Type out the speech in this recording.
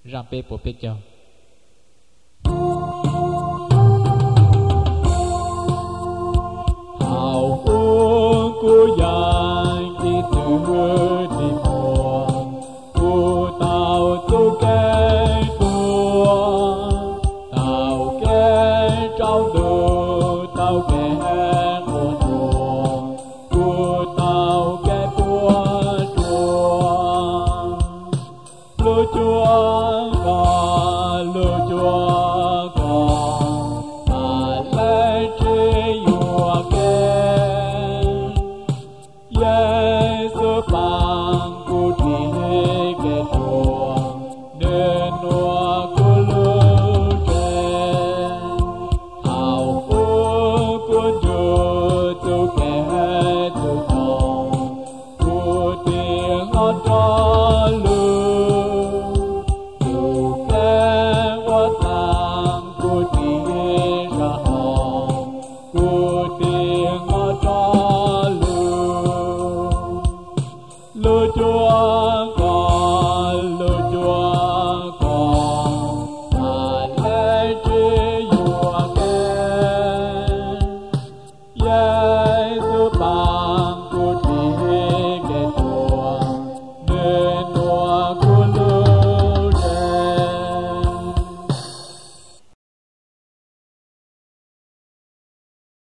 ra bê bộ bê cho hào cô dài đi từ đi mùa cô tao tu kê tua tao kê trao đồ tao kê một mùa cô tao kê tua chua lúa chua